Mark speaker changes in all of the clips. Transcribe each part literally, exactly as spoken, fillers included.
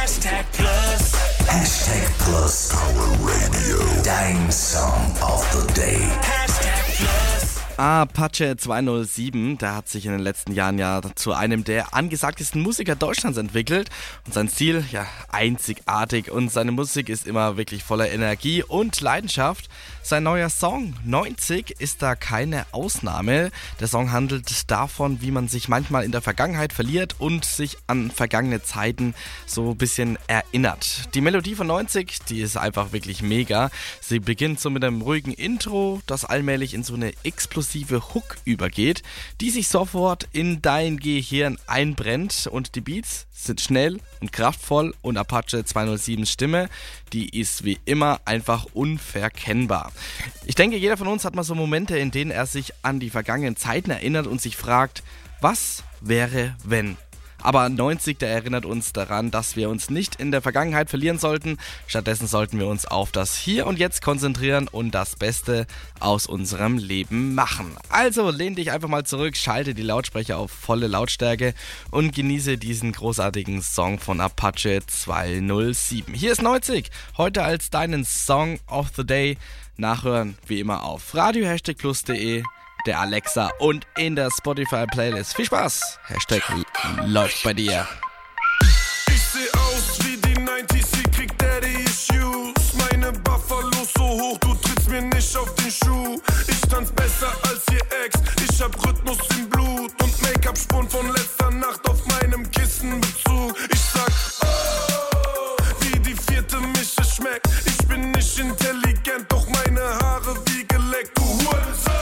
Speaker 1: Hashtag Plus.
Speaker 2: Hashtag Plus. Power Radio. Dein Song of the Day.
Speaker 1: Hashtag Plus.
Speaker 3: Apache zweihundertsieben, der hat sich in den letzten Jahren ja zu einem der angesagtesten Musiker Deutschlands entwickelt und sein Stil, ja, einzigartig und seine Musik ist immer wirklich voller Energie und Leidenschaft. Sein neuer Song neunzig ist da keine Ausnahme. Der Song handelt davon, wie man sich manchmal in der Vergangenheit verliert und sich an vergangene Zeiten so ein bisschen erinnert. Die Melodie von neunzig, die ist einfach wirklich mega. Sie beginnt so mit einem ruhigen Intro, das allmählich in so eine explosive Hook übergeht, die sich sofort in dein Gehirn einbrennt und die Beats sind schnell und kraftvoll und Apache zweihundertsiebens Stimme, die ist wie immer einfach unverkennbar. Ich denke, jeder von uns hat mal so Momente, in denen er sich an die vergangenen Zeiten erinnert und sich fragt, was wäre, wenn? Aber neunzig, der erinnert uns daran, dass wir uns nicht in der Vergangenheit verlieren sollten. Stattdessen sollten wir uns auf das Hier und Jetzt konzentrieren und das Beste aus unserem Leben machen. Also lehn dich einfach mal zurück, schalte die Lautsprecher auf volle Lautstärke und genieße diesen großartigen Song von Apache zweihundertsieben. Hier ist neunzig, heute als deinen Song of the Day. Nachhören wie immer auf radio hashtag plus punkt de, der Alexa und in der Spotify-Playlist. Viel Spaß! Hashtag läuft bei dir.
Speaker 4: Ich seh aus wie die neunziger, sie kriegt Daddy-Issues. Meine Buffalos so hoch, du trittst mir nicht auf den Schuh. Ich tanz besser als ihr Ex, ich hab Rhythmus im Blut und Make-up-Spuren von letzter Nacht auf meinem Kissenbezug. Ich sag, oh, wie die vierte Mische schmeckt. Ich bin nicht intelligent, doch meine Haare wie geleckt. Du Hurensohn!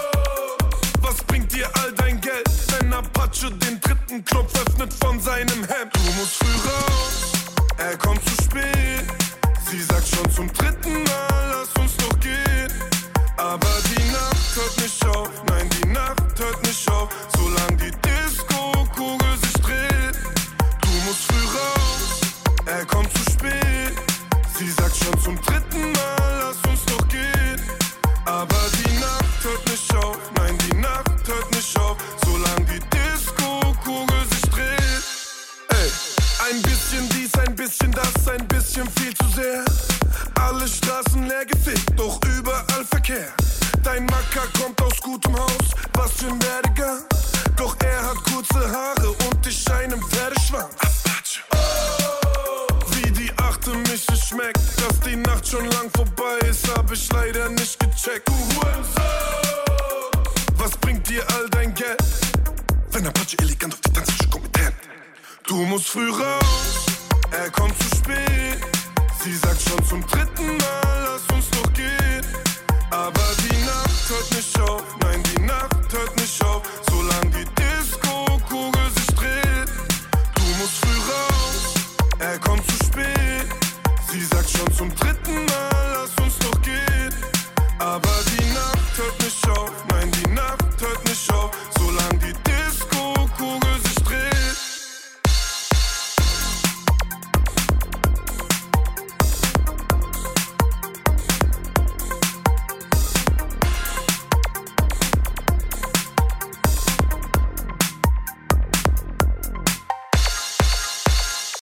Speaker 4: Was bringt dir all dein Geld, wenn Apache den dritten Knopf öffnet von seinem Hemd? Du musst früh raus, er kommt zu spät. Sie sagt schon zum dritten Mal, lass uns doch gehen. Aber die Nacht hört nicht auf, nein, die Nacht hört nicht auf, solange die Disco-Kugel sich dreht. Du musst früh raus, er kommt zu spät. Sie sagt schon zum dritten Mal, lass uns doch gehen. Aber die Nacht hört nicht auf, nein, die Nacht hört nicht auf, solange die Disco-Kugel sich dreht. Ey, ein bisschen dies, ein bisschen das, ein bisschen viel zu sehr. Alle Straßen leer gefickt, doch überall Verkehr. Dein Macker kommt aus gutem Haus, was für ein Werdegang. Doch er hat kurze Haare und ich einen Pferdeschwanz. Apache. Oh, wie die achte Mische schmeckt, dass die Nacht schon lang vorbei ist, hab ich leider nicht gecheckt. Du Hurensohn, was bringt dir all dein Geld, wenn Apache elegant auf die Tanzfläche kommt mit Hemd? Du musst früh raus, er kommt zu spät. Sie sagt schon zum dritten Mal, lass uns doch gehen. Aber die Nacht hört nicht auf, nein, die Nacht hört nicht auf, solange die Disco-Kugel sich dreht. Du musst früh raus, er kommt zu spät. Sie sagt schon zum dritten Mal, lass uns doch gehen. Aber die Nacht hört nicht auf, nein,